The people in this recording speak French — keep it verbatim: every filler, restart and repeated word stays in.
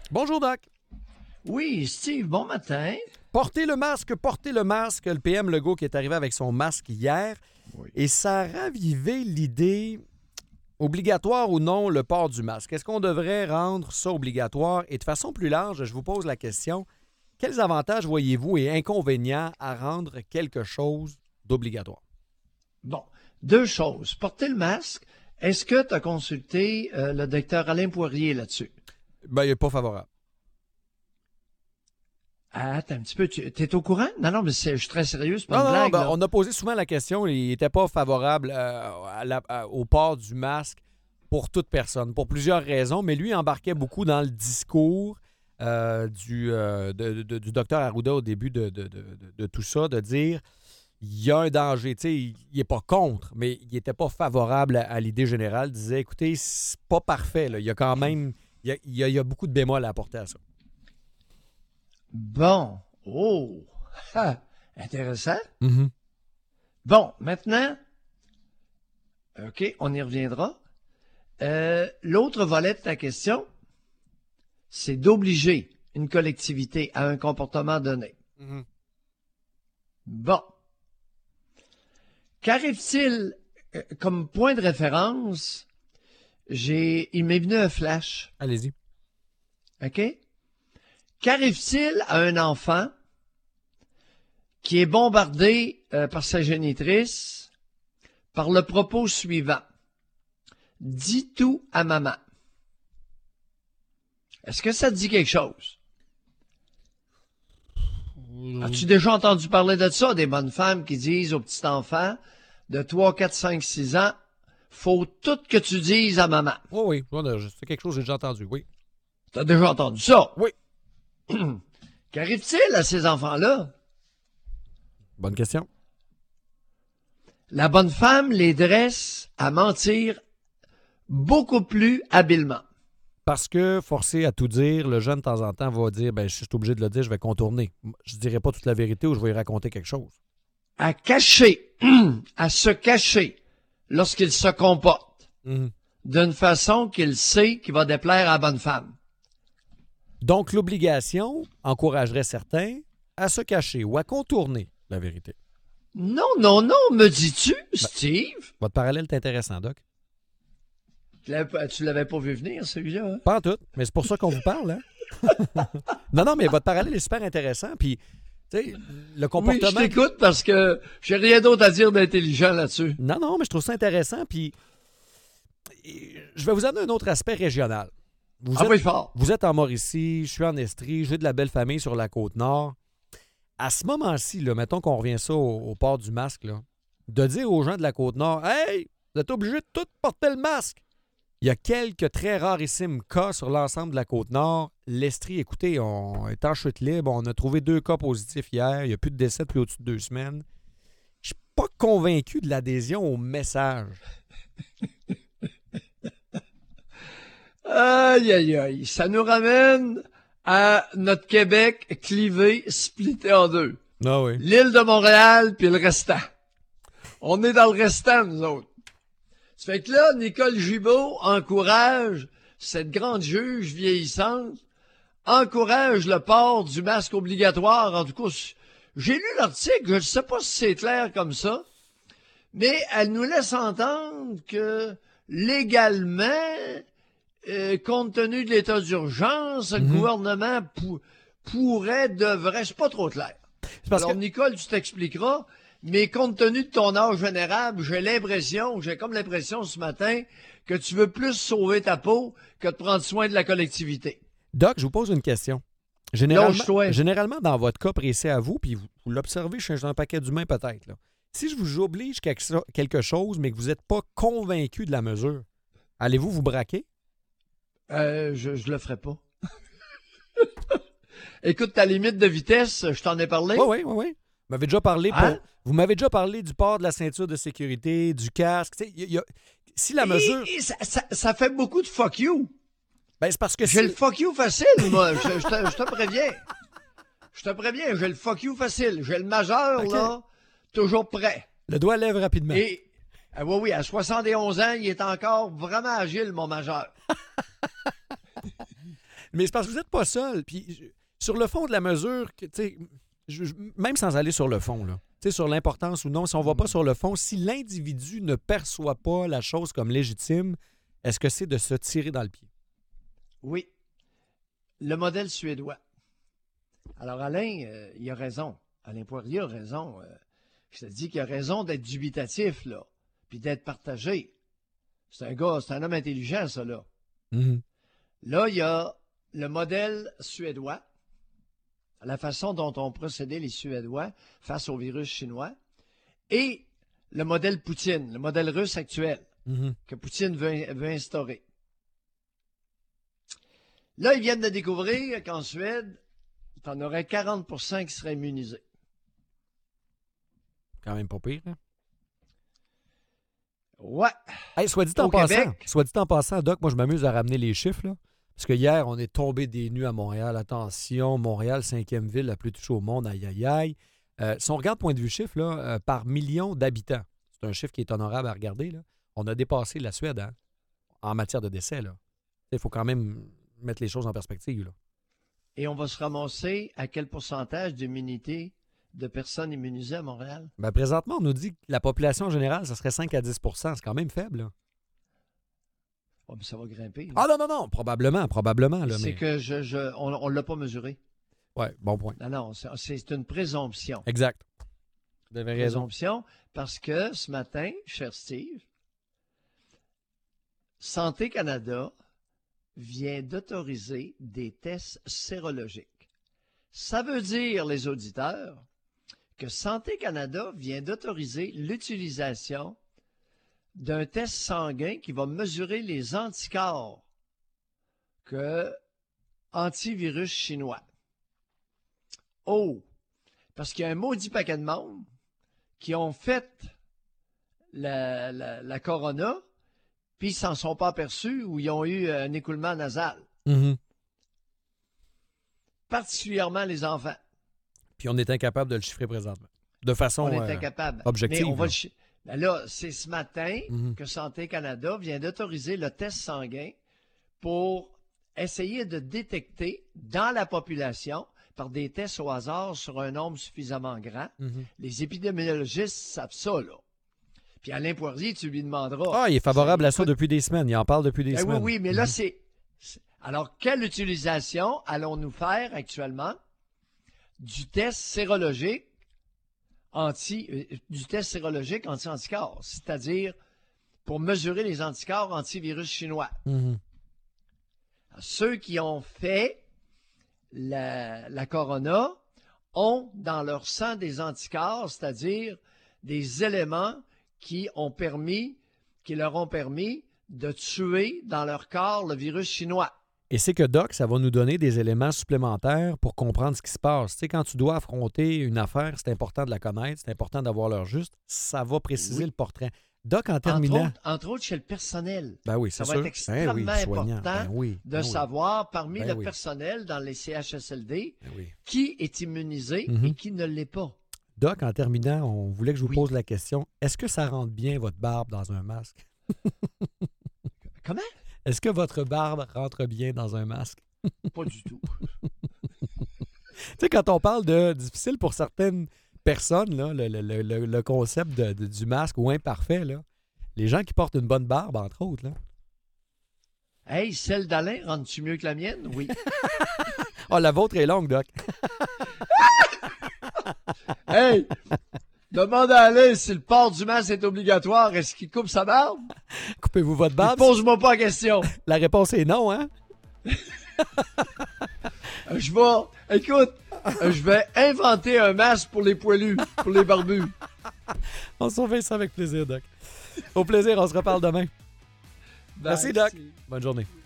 Bonjour, Doc. Oui, Steve, bon matin. Portez le masque, portez le masque. Le P M Legault qui est arrivé avec son masque hier. Oui. Et ça a ravivé l'idée, obligatoire ou non, le port du masque. Est-ce qu'on devrait rendre ça obligatoire? Et de façon plus large, je vous pose la question, quels avantages voyez-vous et inconvénients à rendre quelque chose d'obligatoire? Bon, deux choses. Porter le masque, est-ce que tu as consulté euh, le docteur Alain Poirier là-dessus? Ben, il n'est pas favorable. Ah, attends un petit peu, tu es au courant? Non, non, mais c'est, je suis très sérieux, c'est pas Non, une non, blague. ben, là. on a posé souvent la question, il n'était pas favorable euh, à la- à- au port du masque pour toute personne, pour plusieurs raisons, mais lui embarquait beaucoup dans le discours euh, du, euh, de- de- du docteur Arruda au début de, de- de- de- de tout ça, de dire il y a un danger. Tu sais, il n'est pas contre, mais il n'était pas favorable à, à l'idée générale. Il disait, écoutez, c'est pas parfait. Là. Il y a quand même il y a, il y a- il y a beaucoup de bémols à apporter à ça. Bon, oh, ah, intéressant. Mhm. Bon, maintenant, OK, on y reviendra. Euh, l'autre volet de ta question, c'est d'obliger une collectivité à un comportement donné. Mhm. Bon. Qu'arrive-t-il euh, comme point de référence? J'ai, il m'est venu un flash. Allez-y. OK? Qu'arrive-t-il à un enfant qui est bombardé euh, par sa génitrice par le propos suivant? Dis tout à maman. Est-ce que ça te dit quelque chose? As-tu déjà entendu parler de ça? Des bonnes femmes qui disent aux petits enfants de trois, quatre, cinq, six ans, faut tout que tu dises à maman. Oui, oui, on a- c'est quelque chose que j'ai déjà entendu, oui. T'as déjà entendu ça? Oui. Qu'arrive-t-il à ces enfants-là? Bonne question. La bonne femme les dresse à mentir beaucoup plus habilement. Parce que, forcé à tout dire, le jeune, de temps en temps, va dire, ben, je suis obligé de le dire, je vais contourner. Je dirai pas toute la vérité ou je vais lui raconter quelque chose. À cacher, à se cacher lorsqu'il se comporte Mhm. d'une façon qu'il sait qu'il va déplaire à la bonne femme. Donc, l'obligation encouragerait certains à se cacher ou à contourner la vérité. Non, non, non, me dis-tu, Steve? Votre parallèle est intéressant, Doc. Tu l'avais- Tu l'avais pas vu venir, celui-là, hein? Pas en tout, mais c'est pour ça qu'on vous parle, hein? non, non, mais votre parallèle est super intéressant. Puis, tu sais, le Oui, comportement... je t'écoute parce que j'ai rien d'autre à dire d'intelligent là-dessus. Non, non, mais je trouve ça intéressant. Puis, je vais vous amener un autre aspect régional. Vous Ah êtes, oui, fort. vous êtes en Mauricie, je suis en Estrie, j'ai de la belle famille sur la Côte-Nord. À ce moment-ci, là, mettons qu'on revient ça au, au port du masque, là, de dire aux gens de la Côte-Nord, « Hey, vous êtes obligés de tout porter le masque! » Il y a quelques très rarissimes cas sur l'ensemble de la Côte-Nord. L'Estrie, écoutez, on est en chute libre. On a trouvé deux cas positifs hier. Il n'y a plus de décès depuis au-dessus de deux semaines. Je suis pas convaincu de l'adhésion au message. Aïe, aïe, aïe. Ça nous ramène à notre Québec clivé, splitté en deux. Ah oui. L'île de Montréal puis le restant. On est dans le restant, nous autres. Ça fait que là, Nicole Gibault encourage cette grande juge vieillissante, encourage le port du masque obligatoire. En tout cas, j'ai lu l'article, je ne sais pas si c'est clair comme ça, mais elle nous laisse entendre que légalement, euh, compte tenu de l'état d'urgence, le Mhm. gouvernement pou- pourrait, devrait, c'est pas trop clair. C'est parce Alors, que Nicole, tu t'expliqueras, mais compte tenu de ton âge vénérable, j'ai l'impression, j'ai comme l'impression ce matin, que tu veux plus sauver ta peau que de prendre soin de la collectivité. Doc, je vous pose une question. Généralement, Lâche-toi. généralement dans votre cas précis à vous, puis vous, vous l'observez chez un paquet d'humains peut-être, là. Si je vous oblige quelque so- quelque chose, mais que vous n'êtes pas convaincu de la mesure, allez-vous vous braquer? Euh, je, je le ferai pas. Écoute, ta limite de vitesse, je t'en ai parlé. Oui, oui, oui, oui. Vous m'avez déjà parlé pour- Hein? Vous m'avez déjà parlé du port de la ceinture de sécurité, du casque. Tu sais, il y a- il y a- si la mesure. Et- et ça, ça- ça fait beaucoup de fuck you. Ben, c'est parce que J'ai si- le fuck you facile, moi. Je, je te, je te préviens. Je te préviens, j'ai le fuck you facile. J'ai le majeur, Ok. là, toujours prêt. le doigt lève rapidement. Et, ah oui, oui, à soixante et onze ans, il est encore vraiment agile, mon majeur. Mais c'est parce que vous n'êtes pas seul. Puis sur le fond de la mesure, que, je, je, même sans aller sur le fond, là, sur l'importance ou non, si on ne va pas sur le fond, si l'individu ne perçoit pas la chose comme légitime, est-ce que c'est de se tirer dans le pied? Oui. Le modèle suédois. Alors, Alain, euh, il a raison. Alain Poirier a raison. Euh, je te dis qu'il a raison d'être dubitatif, là, puis d'être partagé. C'est un gars, c'est un homme intelligent, ça, là. Mm-hmm. Là, il y a le modèle suédois, la façon dont ont procédé les Suédois face au virus chinois, et le modèle Poutine, le modèle russe actuel, mm-hmm. que Poutine veut, veut instaurer. Là, ils viennent de découvrir qu'en Suède, tu en aurais quarante pour cent qui seraient immunisés. Quand même pas pire, hein? Ouais. Hey, soit dit en Au passant, Québec. soit dit en passant, Doc, moi je m'amuse à ramener les chiffres, là. Parce que hier, on est tombé des nues à Montréal. Attention, Montréal, cinquième ville la plus touchée au monde. Aïe, aïe, aïe. Euh, si on regarde point de vue chiffre, là, euh, par million d'habitants, c'est un chiffre qui est honorable à regarder, là. On a dépassé la Suède, hein, en matière de décès. Il faut quand même mettre les choses en perspective, là. Et on va se ramasser à quel pourcentage d'immunité de personnes immunisées à Montréal? Ben, présentement, on nous dit que la population générale, ça serait cinq à dix pour cent. C'est quand même faible, là. Oh, mais ça va grimper. Là. Ah non, non, non, probablement, probablement. Là, c'est mais... que je, je on ne l'a pas mesuré. Oui, bon point. Non, non, c'est, c'est une présomption. Exact. Vous avez raison. Présomption, parce que ce matin, cher Steve, Santé Canada vient d'autoriser des tests sérologiques. Ça veut dire, les auditeurs, que Santé Canada vient d'autoriser l'utilisation d'un test sanguin qui va mesurer les anticorps que antivirus chinois. Oh! Parce qu'il y a un maudit paquet de monde qui ont fait la, la, la corona, puis ils s'en sont pas aperçus ou ils ont eu un écoulement nasal. Mm-hmm. Particulièrement les enfants. Puis on est incapable de le chiffrer présentement. De façon on est euh, incapable. objective. Mais on va là. le... Ben là, c'est ce matin mm-hmm. que Santé Canada vient d'autoriser le test sanguin pour essayer de détecter dans la population, par des tests au hasard sur un nombre suffisamment grand. Mm-hmm. Les épidémiologistes savent ça, là. Puis Alain Poirier, tu lui demanderas. Ah, il est favorable ça, à ça écoute, depuis des semaines. Il en parle depuis des ben semaines. Oui, oui, mais là, c'est... c'est... Alors, quelle utilisation allons-nous faire actuellement du test sérologique anti, euh, du test sérologique anti-anticorps, c'est-à-dire pour mesurer les anticorps antivirus chinois. Mm-hmm. Ceux qui ont fait la, la corona ont dans leur sang des anticorps, c'est-à-dire des éléments qui ont permis, qui leur ont permis de tuer dans leur corps le virus chinois. Et c'est que, Doc, ça va nous donner des éléments supplémentaires pour comprendre ce qui se passe. Tu sais, quand tu dois affronter une affaire, c'est important de la connaître, c'est important d'avoir l'heure juste. Ça va préciser oui. le portrait. Doc, en terminant... Entre autres, entre autres chez le personnel. Ben oui, c'est ça sûr. va être extrêmement ben oui, important ben oui, de ben savoir, parmi ben le oui. personnel dans les C H S L D, ben oui. qui est immunisé mm-hmm. et qui ne l'est pas. Doc, en terminant, on voulait que je vous oui. pose la question. Est-ce que ça rentre bien, votre barbe, dans un masque? Comment? Est-ce que votre barbe rentre bien dans un masque? Pas du tout. Tu sais, quand on parle de difficile pour certaines personnes, là, le, le, le, le concept de, de, du masque ou imparfait, là, les gens qui portent une bonne barbe, entre autres. Là. Hey, celle d'Alain, rentre-tu mieux que la mienne? Oui. Ah, oh, la vôtre est longue, Doc. Hey! Demande à Alain si le port du masque est obligatoire. Est-ce qu'il coupe sa barbe? Coupez-vous votre barbe? Pose-moi pas la question. La réponse est non, hein? Je vais, écoute, je vais inventer un masque pour les poilus, pour les barbus. On surveille ça avec plaisir, Doc. Au plaisir, on se reparle demain. Bye. Merci, Doc. Bonne journée.